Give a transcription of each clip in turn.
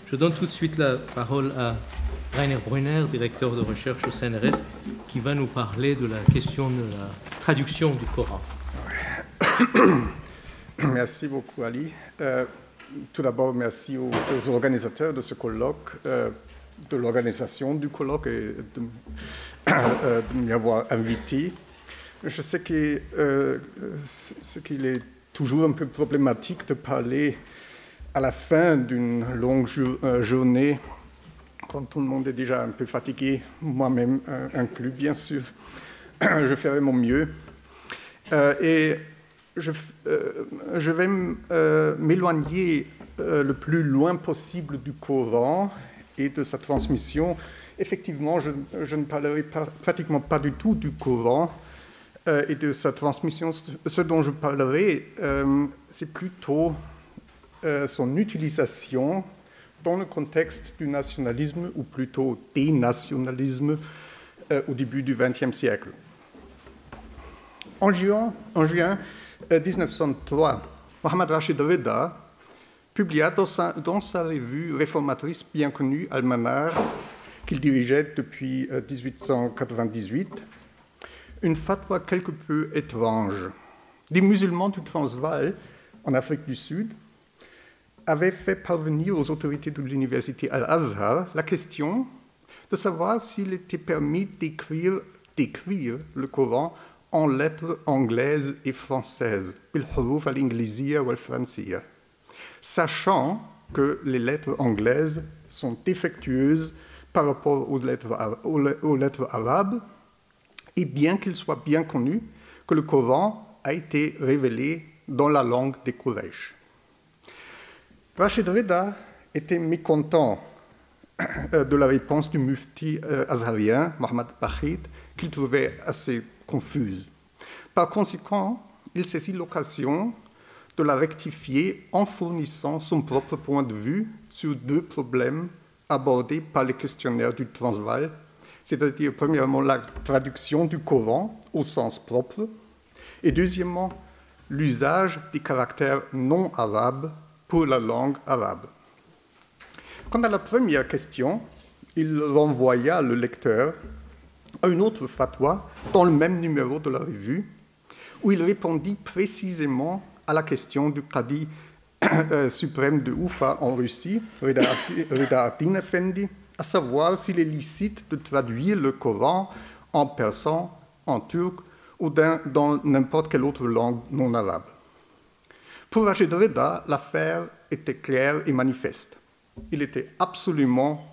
Je donne tout de suite la parole à Rainer Brunner, directeur de recherche au CNRS, qui va nous parler de la question de la traduction du Coran. Merci beaucoup, Ali. Tout d'abord, merci aux organisateurs de ce colloque, de l'organisation du colloque et de m'y avoir invité. Je sais qu'il est toujours un peu problématique de parler à la fin d'une longue journée, quand tout le monde est déjà un peu fatigué, moi-même inclus, bien sûr. Je ferai mon mieux. Et je vais m'éloigner le plus loin possible du Coran et de sa transmission. Effectivement, je ne parlerai pratiquement pas du tout du Coran et de sa transmission. Ce dont je parlerai, c'est plutôt son utilisation dans le contexte du nationalisme, ou plutôt des nationalismes, au début du XXe siècle. En juin 1903, Mohammad Rashid Rida publia dans sa revue réformatrice bien connue, Al-Manar, qu'il dirigeait depuis 1898, une fatwa quelque peu étrange. Des musulmans du Transvaal, en Afrique du Sud, avaient fait parvenir aux autorités de l'université Al-Azhar la question de savoir s'il était permis d'écrire le Coran en lettres anglaises et françaises, bil-huruf al-ingliziyya wal-fransiyya, sachant que les lettres anglaises sont défectueuses par rapport aux lettres arabes, et bien qu'il soit bien connu que le Coran a été révélé dans la langue des Quraysh. Rashid Rida était mécontent de la réponse du mufti azharien, Mohammad Bachid, qu'il trouvait assez confuse. Par conséquent, il saisit l'occasion de la rectifier en fournissant son propre point de vue sur deux problèmes abordés par les questionnaires du Transvaal, c'est-à-dire premièrement la traduction du Coran au sens propre, et deuxièmement l'usage des caractères non arabes pour la langue arabe. Quant à la première question, il renvoya le lecteur à une autre fatwa dans le même numéro de la revue, où il répondit précisément à la question du Qadi suprême de Oufa en Russie, Rida ad-Din Effendi, à savoir s'il est licite de traduire le Coran en persan, en turc ou dans n'importe quelle autre langue non arabe. Pour Rashid Rida, l'affaire était claire et manifeste. Il était absolument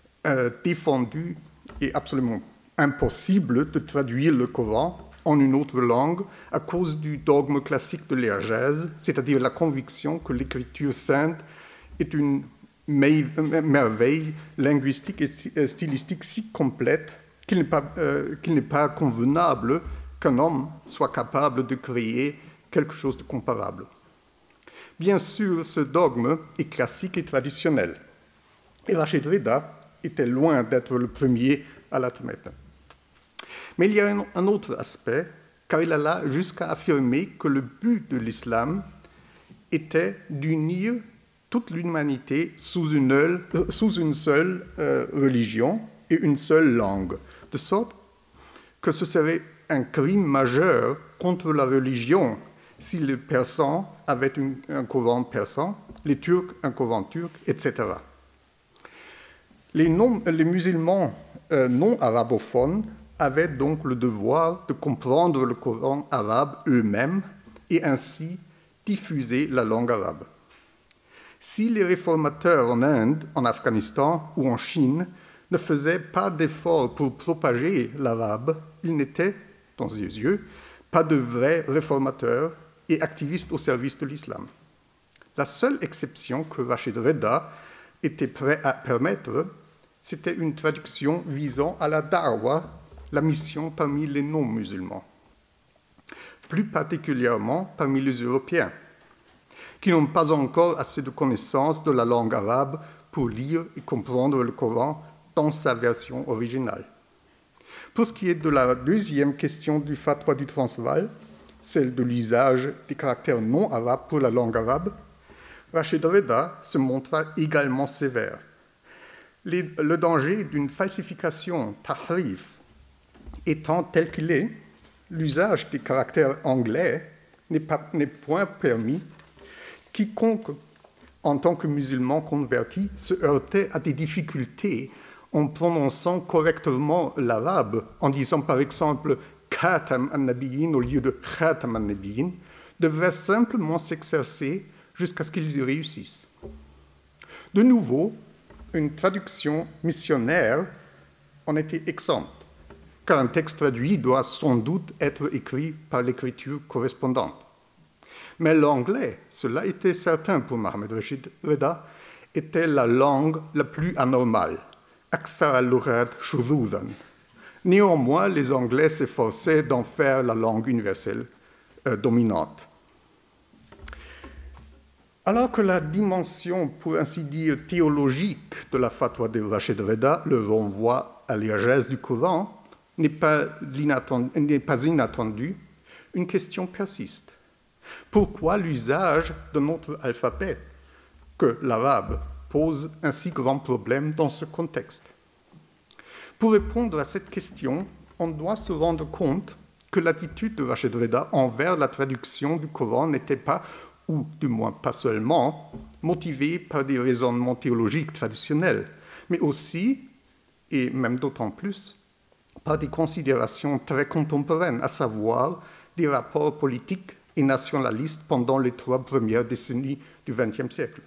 défendu et absolument impossible de traduire le Coran en une autre langue à cause du dogme classique de l'Irjaz, c'est-à-dire la conviction que l'écriture sainte est une merveille linguistique et stylistique si complète qu'il n'est pas convenable qu'un homme soit capable de créer quelque chose de comparable. Bien sûr, ce dogme est classique et traditionnel. Et Rashid Rida était loin d'être le premier à l'admettre. Mais il y a un autre aspect, car il alla jusqu'à affirmer que le but de l'islam était d'unir toute l'humanité sous une seule religion et une seule langue, de sorte que ce serait un crime majeur contre la religion si les Persans avaient un Coran persan, les Turcs un Coran turc, etc. Les musulmans non arabophones avaient donc le devoir de comprendre le Coran arabe eux-mêmes et ainsi diffuser la langue arabe. Si les réformateurs en Inde, en Afghanistan ou en Chine ne faisaient pas d'efforts pour propager l'arabe, ils n'étaient, dans ses yeux, pas de vrais réformateurs et activistes au service de l'islam. La seule exception que Rashid Rida était prêt à permettre, c'était une traduction visant à la da'wa, la mission parmi les non-musulmans, plus particulièrement parmi les Européens, qui n'ont pas encore assez de connaissances de la langue arabe pour lire et comprendre le Coran dans sa version originale. Pour ce qui est de la deuxième question du fatwa du Transvaal, celle de l'usage des caractères non arabes pour la langue arabe, Rachid Reda se montra également sévère. Le danger d'une falsification tahrif étant tel qu'il est, l'usage des caractères anglais n'est point permis. Quiconque, en tant que musulman converti, se heurtait à des difficultés en prononçant correctement l'arabe, en disant par exemple « Khatam an-Nabiyyin » au lieu de « Khatam an-Nabiyyin », devrait simplement s'exercer jusqu'à ce qu'ils y réussissent. De nouveau, une traduction missionnaire en était exempte, car un texte traduit doit sans doute être écrit par l'écriture correspondante. Mais l'anglais, cela était certain pour Mohammed Rashid Reda, était la langue la plus anormale. Akthar al-Lughad shudhudan. Néanmoins, les Anglais s'efforçaient d'en faire la langue universelle dominante. Alors que la dimension, pour ainsi dire, théologique de la fatwa de Rachid Reda, le renvoi à l'irgès du Coran, n'est pas inattendue, une question persiste. Pourquoi l'usage de notre alphabet, que l'arabe, pose un si grand problème dans ce contexte? Pour répondre à cette question, on doit se rendre compte que l'attitude de Rachid Reda envers la traduction du Coran n'était pas, ou du moins pas seulement, motivée par des raisonnements théologiques traditionnels, mais aussi, et même d'autant plus, par des considérations très contemporaines, à savoir des rapports politiques et nationalistes pendant les 3 premières décennies du XXe siècle.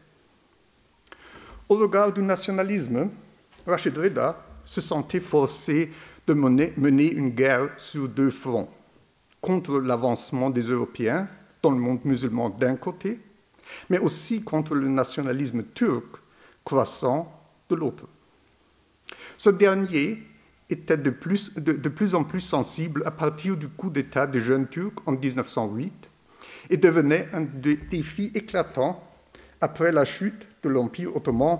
Au regard du nationalisme, Rachid Reda se sentait forcé de mener une guerre sur 2 fronts, contre l'avancement des Européens dans le monde musulman d'un côté, mais aussi contre le nationalisme turc croissant de l'autre. Ce dernier était de plus en plus sensible à partir du coup d'État des jeunes Turcs en 1908 et devenait un défi éclatant après la chute de l'Empire ottoman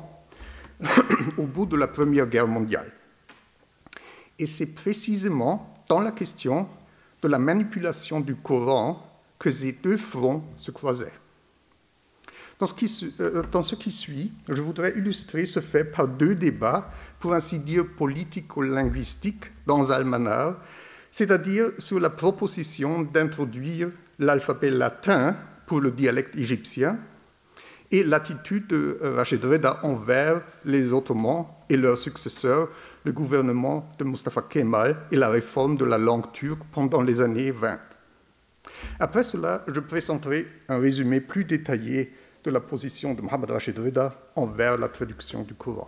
au bout de la Première Guerre mondiale. Et c'est précisément dans la question de la manipulation du Coran que ces 2 fronts se croisaient. Dans ce qui suit, je voudrais illustrer ce fait par 2 débats, pour ainsi dire politico-linguistiques, dans Al-Manar, c'est-à-dire sur la proposition d'introduire l'alphabet latin pour le dialecte égyptien et l'attitude de Rachid Reda envers les Ottomans et leurs successeurs, le gouvernement de Mustafa Kemal et la réforme de la langue turque pendant les années 20. Après cela, je présenterai un résumé plus détaillé de la position de Mohammed Rashid Reda envers la traduction du Coran.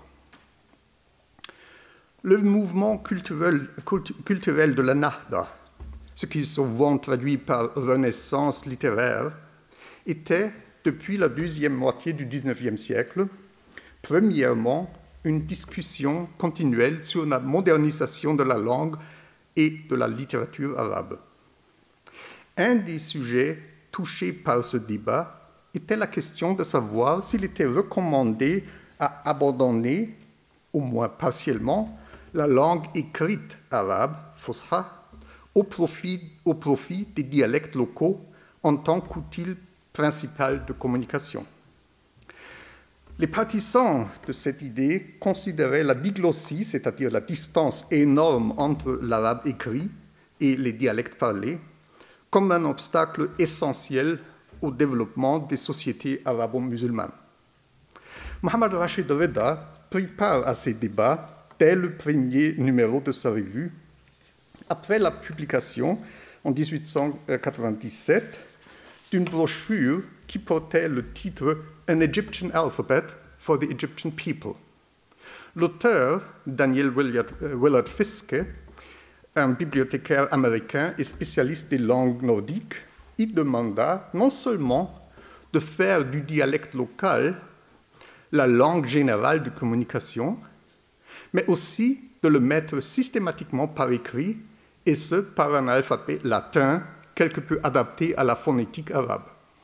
Le mouvement culturel de la Nahda, ce qui est souvent traduit par renaissance littéraire, était, depuis la 2e moitié du XIXe siècle, premièrement, une discussion continuelle sur la modernisation de la langue et de la littérature arabe. Un des sujets touchés par ce débat était la question de savoir s'il était recommandé à abandonner, au moins partiellement, la langue écrite arabe, Fusha, au profit des dialectes locaux en tant qu'outil principal de communication. Les partisans de cette idée considéraient la diglossie, c'est-à-dire la distance énorme entre l'arabe écrit et les dialectes parlés, comme un obstacle essentiel au développement des sociétés arabo-musulmanes. Mohammed Rashid Reda prit part à ces débats dès le premier numéro de sa revue, après la publication en 1897 d'une brochure qui portait le titre « An Egyptian Alphabet for the Egyptian People ». L'auteur, Daniel Willard Fiske, un bibliothécaire américain et spécialiste des langues nordiques, y demanda non seulement de faire du dialecte local la langue générale de communication, mais aussi de le mettre systématiquement par écrit, et ce par un alphabet latin quelque peu adapté à la phonétique arabe.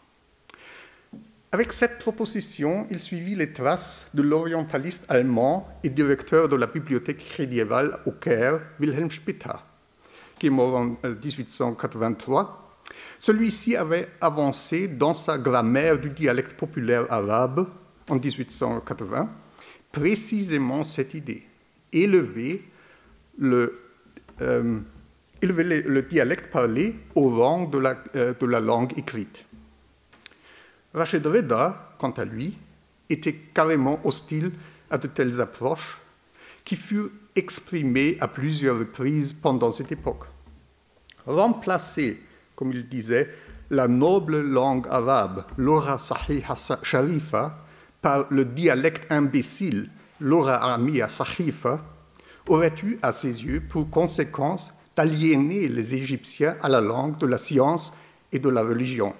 Avec cette proposition, il suivit les traces de l'orientaliste allemand et directeur de la bibliothèque médiévale au Caire, Wilhelm Spitta, qui est mort en 1883, Celui-ci avait avancé dans sa grammaire du dialecte populaire arabe en 1880 précisément cette idée, élever le dialecte parlé au rang de la langue écrite. Rached Reda, quant à lui, était carrément hostile à de telles approches qui furent exprimées à plusieurs reprises pendant cette époque. Remplacer, comme il disait, la noble langue arabe, l'ora sahiha sharifa, par le dialecte imbécile, l'ora aramiya sahifa, aurait eu à ses yeux pour conséquence d'aliéner les Égyptiens à la langue de la science et de la religion.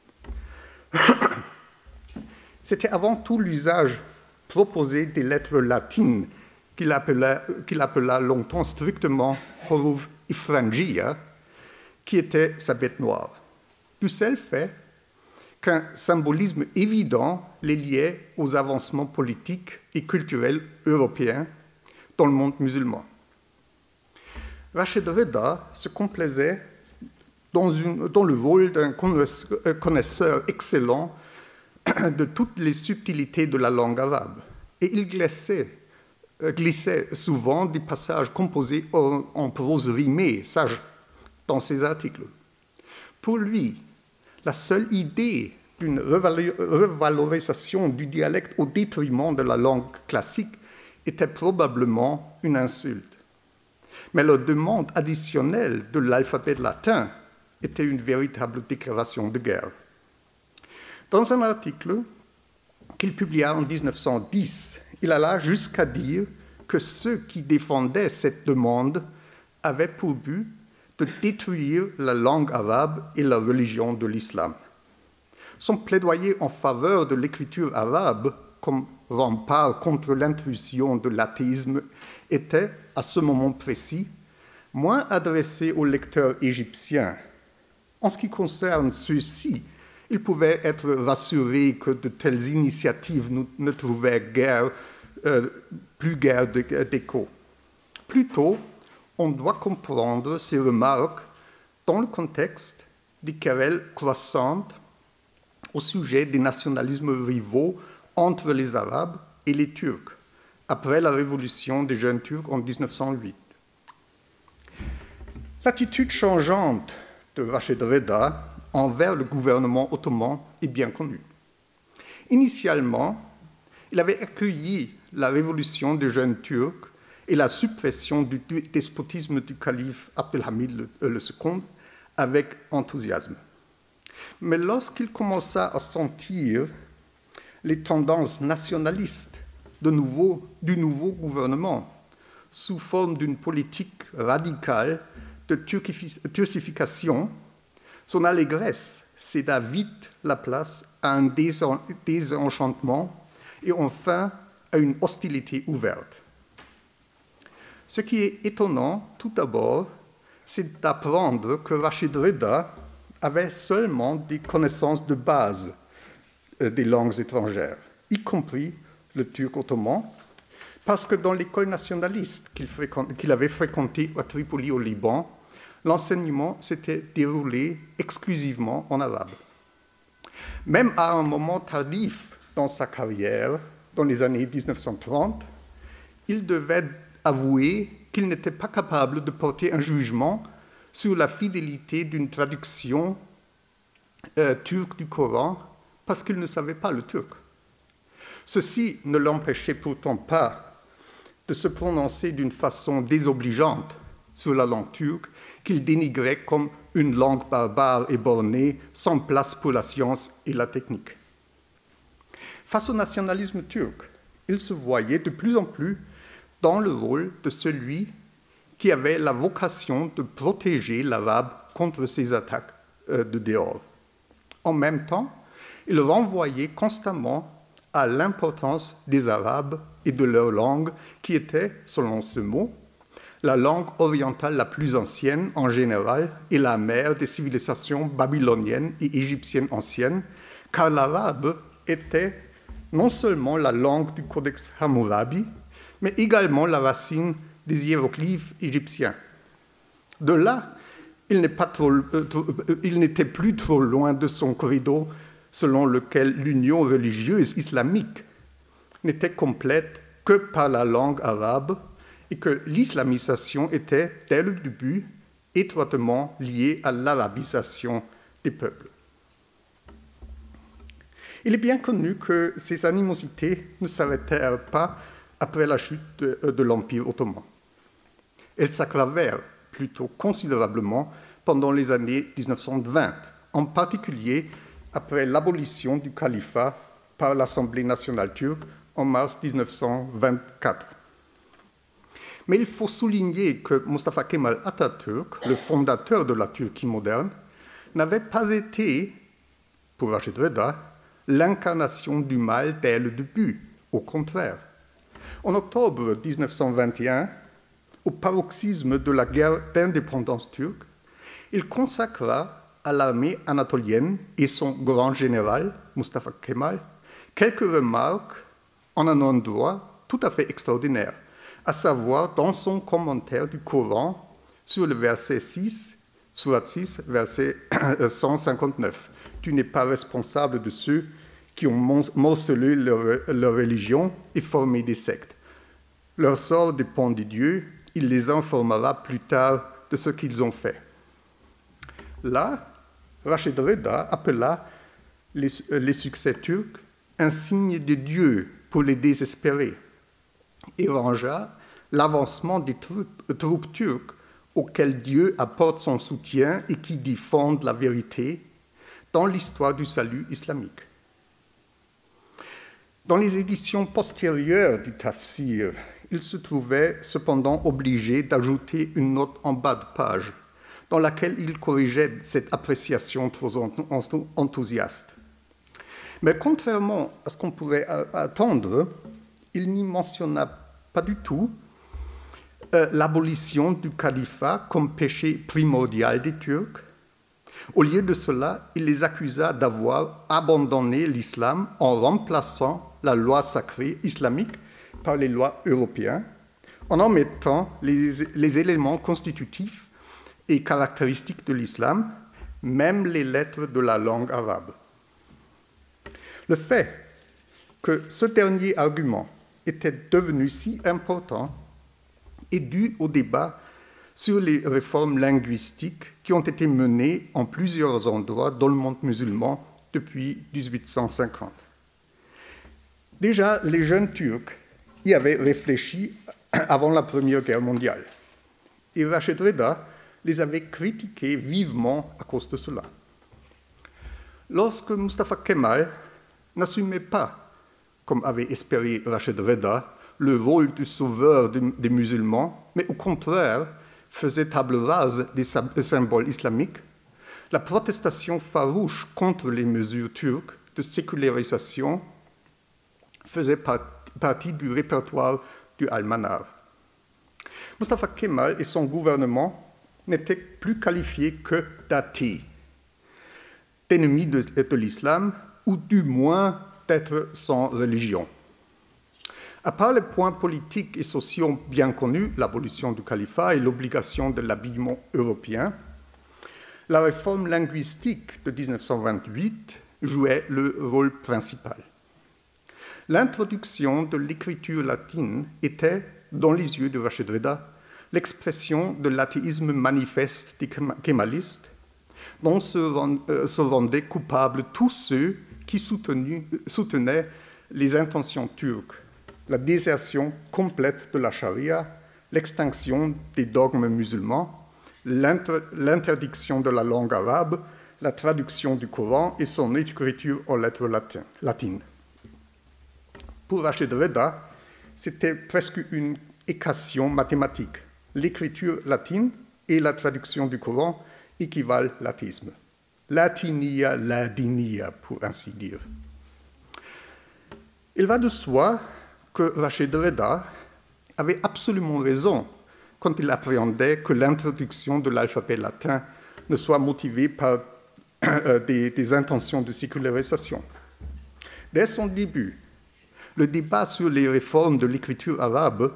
C'était avant tout l'usage proposé des lettres latines qu'il appela longtemps strictement Huruf Ifranjiya, qui était sa bête noire. Du seul fait qu'un symbolisme évident les liait aux avancements politiques et culturels européens dans le monde musulman. Rached Reda se complaisait dans le rôle d'un connaisseur excellent de toutes les subtilités de la langue arabe. Et il glissait souvent des passages composés en prose rimée, sage, dans ses articles. Pour lui, la seule idée d'une revalorisation du dialecte au détriment de la langue classique était probablement une insulte. Mais la demande additionnelle de l'alphabet latin était une véritable déclaration de guerre. Dans un article qu'il publia en 1910, il alla jusqu'à dire que ceux qui défendaient cette demande avaient pour but de détruire la langue arabe et la religion de l'islam. Son plaidoyer en faveur de l'écriture arabe comme rempart contre l'intrusion de l'athéisme était, à ce moment précis, moins adressé aux lecteurs égyptiens. En ce qui concerne ceux-ci, ils pouvaient être rassurés que de telles initiatives ne trouvaient plus guère d'écho. Plutôt, on doit comprendre ces remarques dans le contexte des querelles croissantes au sujet des nationalismes rivaux entre les Arabes et les Turcs, après la révolution des jeunes Turcs en 1908. L'attitude changeante de Rached Reda envers le gouvernement ottoman est bien connue. Initialement, il avait accueilli la révolution des jeunes Turcs et la suppression du despotisme du calife Abdelhamid II avec enthousiasme. Mais lorsqu'il commença à sentir les tendances nationalistes du nouveau gouvernement sous forme d'une politique radicale de turcification, son allégresse céda vite la place à un désenchantement et enfin à une hostilité ouverte. Ce qui est étonnant, tout d'abord, c'est d'apprendre que Rached Reda avait seulement des connaissances de base des langues étrangères, y compris le turc ottoman, parce que dans l'école nationaliste qu'il avait fréquentée à Tripoli au Liban, l'enseignement s'était déroulé exclusivement en arabe. Même à un moment tardif dans sa carrière, dans les années 1930, il devait avouer qu'il n'était pas capable de porter un jugement sur la fidélité d'une traduction turque du Coran parce qu'il ne savait pas le turc. Ceci ne l'empêchait pourtant pas de se prononcer d'une façon désobligeante sur la langue turque qu'il dénigrait comme une langue barbare et bornée, sans place pour la science et la technique. Face au nationalisme turc, il se voyait de plus en plus dans le rôle de celui qui avait la vocation de protéger l'arabe contre ces attaques de dehors. En même temps, il renvoyait constamment à l'importance des Arabes et de leur langue, qui était, selon ce mot, la langue orientale la plus ancienne en général et la mère des civilisations babyloniennes et égyptiennes anciennes, car l'arabe était non seulement la langue du Codex Hammurabi, mais également la racine des hiéroglyphes égyptiens. De là il n'était plus trop loin de son credo selon lequel l'union religieuse islamique n'était complète que par la langue arabe et que l'islamisation était, dès le début, étroitement liée à l'arabisation des peuples. Il est bien connu que ces animosités ne s'arrêtèrent pas après la chute de l'Empire ottoman. Elles s'aggravèrent plutôt considérablement pendant les années 1920, en particulier après l'abolition du califat par l'Assemblée nationale turque en mars 1924. Mais il faut souligner que Mustafa Kemal Atatürk, le fondateur de la Turquie moderne, n'avait pas été, pour Rachid Reda, l'incarnation du mal dès le début, au contraire. En octobre 1921, au paroxysme de la guerre d'indépendance turque, il consacra à l'armée anatolienne et son grand général, Mustafa Kemal, quelques remarques en un endroit tout à fait extraordinaire, à savoir dans son commentaire du Coran sur le verset 6, surat 6, verset 159. « Tu n'es pas responsable de ceux qui ont morcelé leur religion et formé des sectes. Leur sort dépend de Dieu, il les informera plus tard de ce qu'ils ont fait. » Là, Rachid Reda appela les succès turcs un signe de Dieu pour les désespérer et rangea l'avancement des troupes turques auxquelles Dieu apporte son soutien et qui défendent la vérité dans l'histoire du salut islamique. Dans les éditions postérieures du Tafsir, il se trouvait cependant obligé d'ajouter une note en bas de page dans laquelle il corrigeait cette appréciation trop enthousiaste. Mais contrairement à ce qu'on pourrait attendre, il n'y mentionna pas du tout l'abolition du califat comme péché primordial des Turcs. Au lieu de cela, il les accusa d'avoir abandonné l'islam en remplaçant la loi sacrée islamique par les lois européennes, en omettant les éléments constitutifs et caractéristiques de l'islam, même les lettres de la langue arabe. Le fait que ce dernier argument était devenu si important est dû au débat sur les réformes linguistiques qui ont été menées en plusieurs endroits dans le monde musulman depuis 1850. Déjà, les jeunes Turcs y avaient réfléchi avant la Première Guerre mondiale. Et Rachid Reda les avait critiqués vivement à cause de cela. Lorsque Mustafa Kemal n'assumait pas, comme avait espéré Rachid Reda, le rôle du sauveur des musulmans, mais au contraire faisait table rase des symboles islamiques, la protestation farouche contre les mesures turques de sécularisation faisait partie du répertoire du Al-Manar. Mustafa Kemal et son gouvernement n'étaient plus qualifiés que d'athées, d'ennemis de l'islam, ou du moins d'être sans religion. À part les points politiques et sociaux bien connus, l'abolition du califat et l'obligation de l'habillement européen, la réforme linguistique de 1928 jouait le rôle principal. L'introduction de l'écriture latine était, dans les yeux de Rachid Reda, l'expression de l'athéisme manifeste des kémalistes, dont se rendaient coupables tous ceux qui soutenaient les intentions turques, la désertion complète de la charia, l'extinction des dogmes musulmans, l'interdiction de la langue arabe, la traduction du Coran et son écriture en lettres latines. Pour Rachid Reda, c'était presque une équation mathématique. L'écriture latine et la traduction du Coran équivalent à l'athéisme. Latinia, ladinia, pour ainsi dire. Il va de soi que Rachid Reda avait absolument raison quand il appréhendait que l'introduction de l'alphabet latin ne soit motivée par des intentions de sécularisation. Dès son début, le débat sur les réformes de l'écriture arabe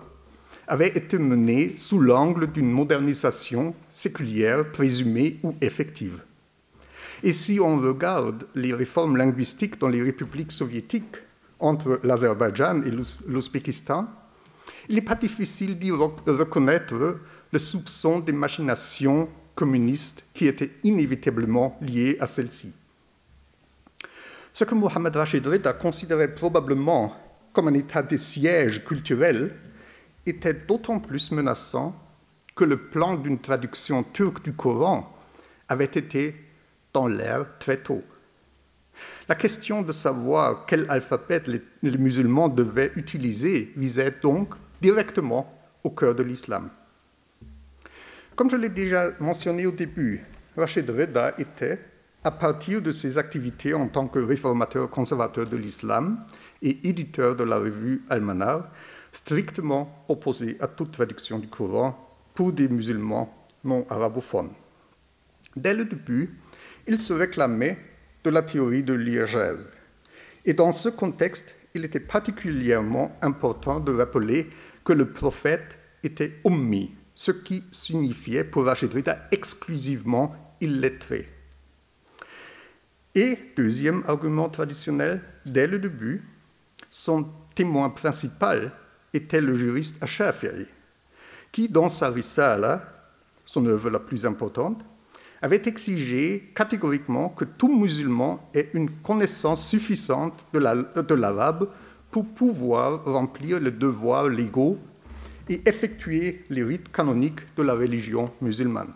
avait été menée sous l'angle d'une modernisation séculière présumée ou effective. Et si on regarde les réformes linguistiques dans les républiques soviétiques, entre l'Azerbaïdjan et l'Ouzbékistan, il n'est pas difficile d'y reconnaître le soupçon des machinations communistes qui étaient inévitablement liées à celles-ci. Ce que Mohammad Rashid Rida considérait probablement comme un état de siège culturel était d'autant plus menaçant que le plan d'une traduction turque du Coran avait été dans l'air très tôt. La question de savoir quel alphabet les musulmans devaient utiliser visait donc directement au cœur de l'islam. Comme je l'ai déjà mentionné au début, Rashid Rida était, à partir de ses activités en tant que réformateur conservateur de l'islam et éditeur de la revue Al-Manar, strictement opposé à toute traduction du Coran pour des musulmans non arabophones. Dès le début, il se réclamait de la théorie de l'Ijaz. Et dans ce contexte, il était particulièrement important de rappeler que le prophète était ummi, ce qui signifiait pour Rashid Rida exclusivement illettré. Et, deuxième argument traditionnel, dès le début, son témoin principal était le juriste Ash-Shafi'i, qui, dans sa Risala, son œuvre la plus importante, avait exigé catégoriquement que tout musulman ait une connaissance suffisante de l'arabe pour pouvoir remplir les devoirs légaux et effectuer les rites canoniques de la religion musulmane.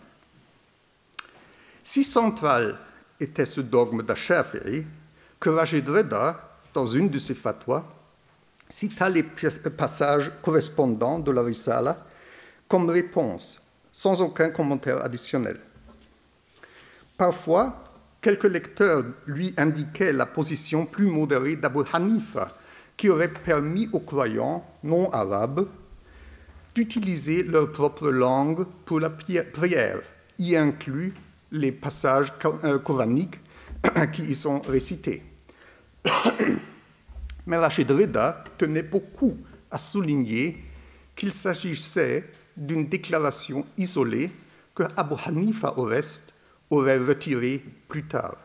Si central était ce dogme d'Ash-Shafi'i que Rashid Rida, dans une de ses fatwas, cita les passages correspondants de la Risala comme réponse, sans aucun commentaire additionnel. Parfois, quelques lecteurs lui indiquaient la position plus modérée d'Abu Hanifa, qui aurait permis aux croyants non arabes d'utiliser leur propre langue pour la prière, y inclus les passages coraniques qui y sont récités. Mais Rashid Rida tenait beaucoup à souligner qu'il s'agissait d'une déclaration isolée que Abu Hanifa, au reste, aurait retirée plus tard.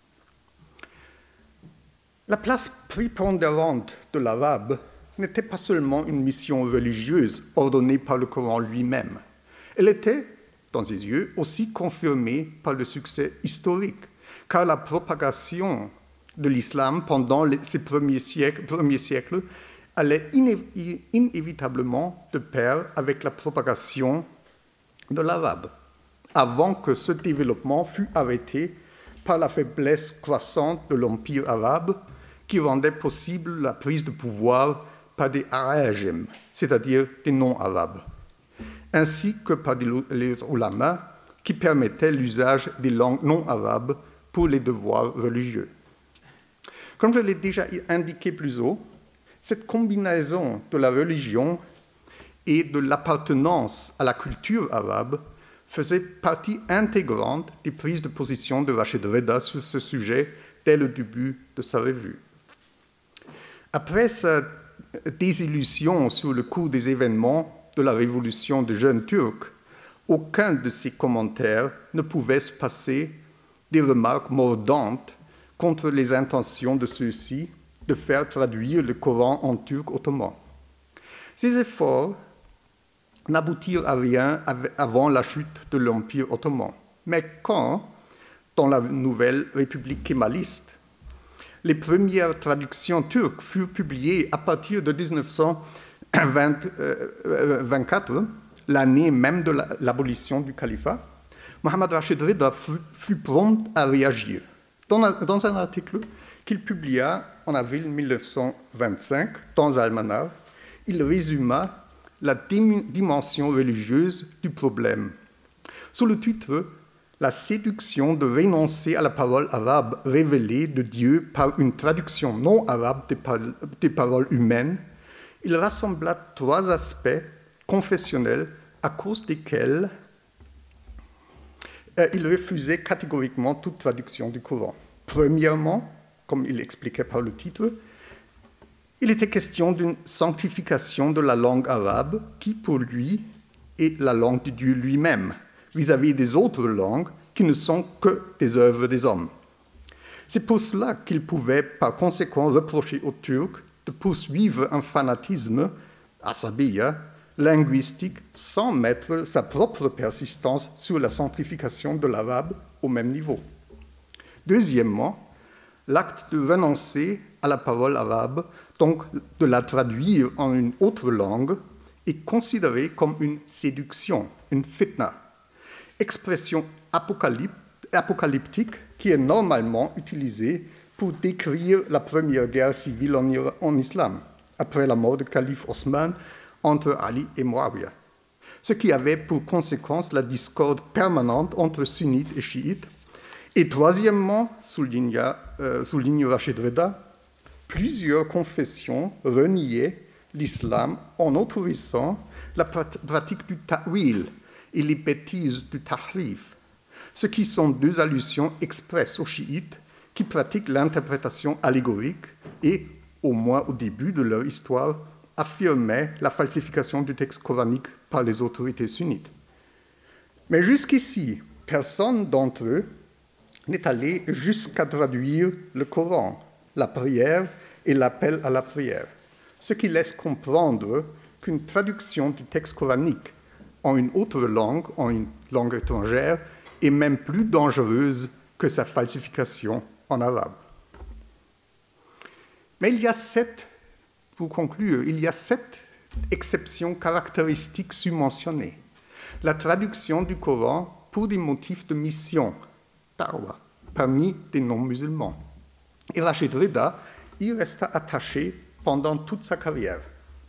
La place prépondérante de l'arabe n'était pas seulement une mission religieuse ordonnée par le Coran lui-même. Elle était, dans ses yeux, aussi confirmée par le succès historique, car la propagation de l'islam pendant ces premiers siècles allait inévitablement de pair avec la propagation de l'arabe, avant que ce développement fût arrêté par la faiblesse croissante de l'empire arabe qui rendait possible la prise de pouvoir par des arajim, c'est-à-dire des non-arabes, ainsi que par les ulama qui permettaient l'usage des langues non-arabes pour les devoirs religieux. Comme je l'ai déjà indiqué plus haut, cette combinaison de la religion et de l'appartenance à la culture arabe faisait partie intégrante des prises de position de Rashid Rida sur ce sujet dès le début de sa revue. Après sa désillusion sur le cours des événements de la révolution des jeunes Turcs, aucun de ses commentaires ne pouvait se passer des remarques mordantes contre les intentions de ceux-ci de faire traduire le Coran en turc ottoman. Ces efforts n'aboutirent à rien avant la chute de l'Empire ottoman. Mais quand, dans la nouvelle République kémaliste, les premières traductions turques furent publiées à partir de 1924, l'année même de l'abolition du califat, Mohammad Rashid Rida fut prompt à réagir. Dans un article qu'il publia en avril 1925 dans Al-Manar, il résuma la dimension religieuse du problème. Sous le titre « La séduction de renoncer à la parole arabe révélée de Dieu par une traduction non arabe des paroles humaines », il rassembla 3 aspects confessionnels à cause desquels il refusait catégoriquement toute traduction du Coran. Premièrement, comme il expliquait par le titre, Il était question d'une sanctification de la langue arabe qui, pour lui, est la langue de Dieu lui-même, vis-à-vis des autres langues qui ne sont que des œuvres des hommes. C'est pour cela qu'il pouvait, par conséquent, reprocher aux Turcs de poursuivre un fanatisme, asabiya, linguistique, sans mettre sa propre persistance sur la sanctification de l'arabe au même niveau. Deuxièmement, l'acte de renoncer à la parole arabe, donc de la traduire en une autre langue, est considéré comme une séduction, une fitna, expression apocalyptique qui est normalement utilisée pour décrire la première guerre civile en islam, après la mort du calife Osman entre Ali et Muawiyah, ce qui avait pour conséquence la discorde permanente entre sunnites et chiites. Et troisièmement, souligne Rachid Reda, plusieurs confessions reniaient l'islam en autorisant la pratique du ta'wil et les bêtises du tahrif, ce qui sont deux allusions expresses aux chiites qui pratiquent l'interprétation allégorique et, au moins au début de leur histoire, affirmaient la falsification du texte coranique par les autorités sunnites. Mais jusqu'ici, personne d'entre eux n'est allé jusqu'à traduire le Coran, la prière et l'appel à la prière, ce qui laisse comprendre qu'une traduction du texte coranique en une autre langue, en une langue étrangère, est même plus dangereuse que sa falsification en arabe. Mais pour conclure, il y a 7 exceptions caractéristiques submentionnées. La traduction du Coran pour des motifs de mission, Tarwa, parmi des non-musulmans. Et Rachid Reda y resta attaché pendant toute sa carrière.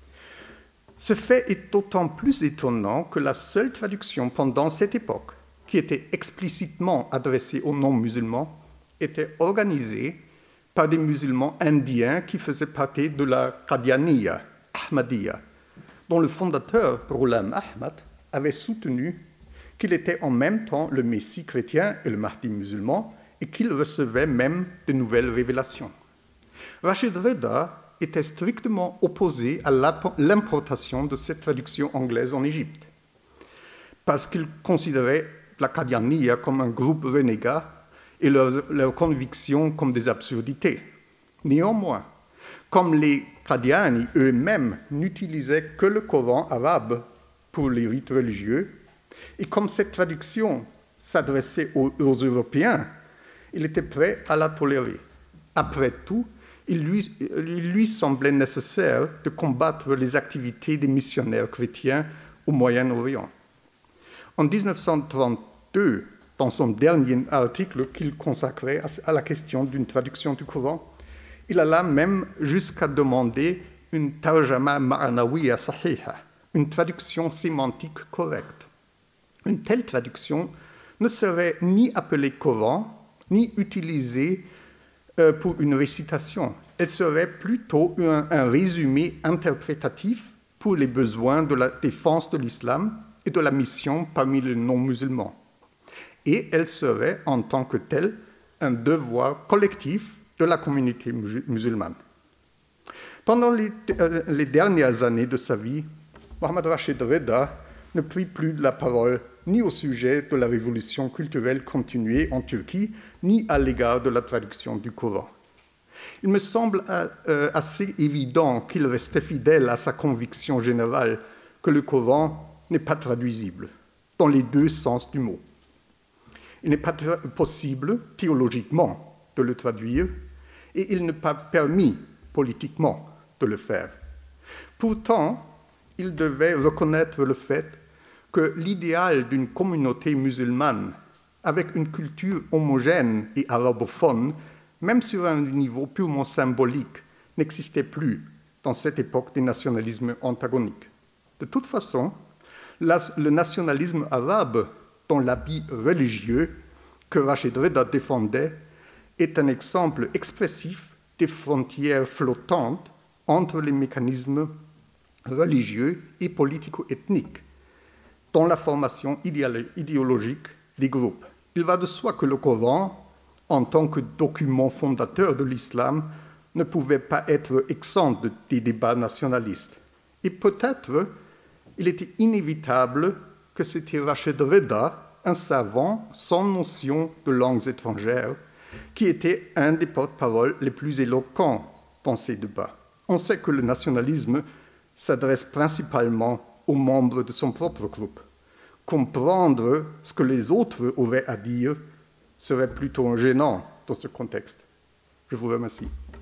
Ce fait est d'autant plus étonnant que la seule traduction pendant cette époque, qui était explicitement adressée aux non-musulmans, était organisée par des musulmans indiens qui faisaient partie de la Qadianiya, Ahmadiyya, dont le fondateur, Ghulam Ahmad, avait soutenu qu'il était en même temps le Messie chrétien et le Mahdi musulman, et qu'il recevait même de nouvelles révélations. Rachid Reda était strictement opposé à l'importation de cette traduction anglaise en Égypte, parce qu'il considérait la Qadianiya comme un groupe renégat et leurs convictions comme des absurdités. Néanmoins, comme les Qadiani eux-mêmes n'utilisaient que le Coran arabe pour les rites religieux, et comme cette traduction s'adressait aux Européens, il était prêt à la tolérer. Après tout, il lui semblait nécessaire de combattre les activités des missionnaires chrétiens au Moyen-Orient. En 1932, dans son dernier article qu'il consacrait à la question d'une traduction du Coran, il alla même jusqu'à demander une tarjama ma'anawiya sahiha, une traduction sémantique correcte. Une telle traduction ne serait ni appelée Coran, ni utilisée pour une récitation. Elle serait plutôt un résumé interprétatif pour les besoins de la défense de l'islam et de la mission parmi les non-musulmans. Et elle serait, en tant que telle, un devoir collectif de la communauté musulmane. Pendant les dernières années de sa vie, Mohammad Rachid Reda ne prit plus la parole ni au sujet de la révolution culturelle continuée en Turquie, ni à l'égard de la traduction du Coran. Il me semble assez évident qu'il restait fidèle à sa conviction générale que le Coran n'est pas traduisible, dans les deux sens du mot. Il n'est pas possible, théologiquement, de le traduire, et il n'est pas permis, politiquement, de le faire. Pourtant, il devait reconnaître le fait que l'idéal d'une communauté musulmane avec une culture homogène et arabophone, même sur un niveau purement symbolique, n'existait plus dans cette époque des nationalismes antagoniques. De toute façon, le nationalisme arabe, dont l'habit religieux que Rachid Reda défendait, est un exemple expressif des frontières flottantes entre les mécanismes religieux et politico-ethniques dans la formation idéologique des groupes. Il va de soi que le Coran, en tant que document fondateur de l'islam, ne pouvait pas être exempt des débats nationalistes. Et peut-être il était inévitable que c'était Rachid Reda, un savant sans notion de langues étrangères, qui était un des porte-paroles les plus éloquents dans ces débats. On sait que le nationalisme s'adresse principalement aux membres de son propre groupe. Comprendre ce que les autres auraient à dire serait plutôt gênant dans ce contexte. Je vous remercie.